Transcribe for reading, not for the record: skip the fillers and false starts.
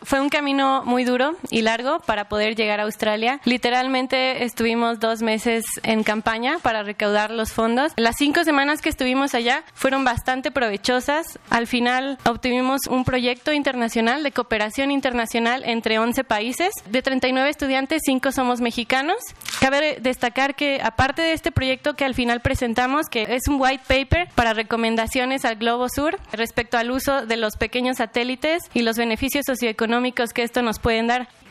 fue un camino muy duro y largo para poder llegar a Australia. Literalmente estuvimos 2 meses en campaña para recaudar los fondos. Las 5 semanas que estuvimos allá fueron bastante provechosas. Al final obtuvimos un proyecto internacional de cooperación internacional entre 11 países. De 39 estudiantes, 5 somos mexicanos. Cabe destacar que aparte de este proyecto que al final presentamos, que es un white paper para recomendaciones al Globo Sur respecto al uso de los pequeños satélites y los beneficios socioeconómicos que esto nos pueden dar.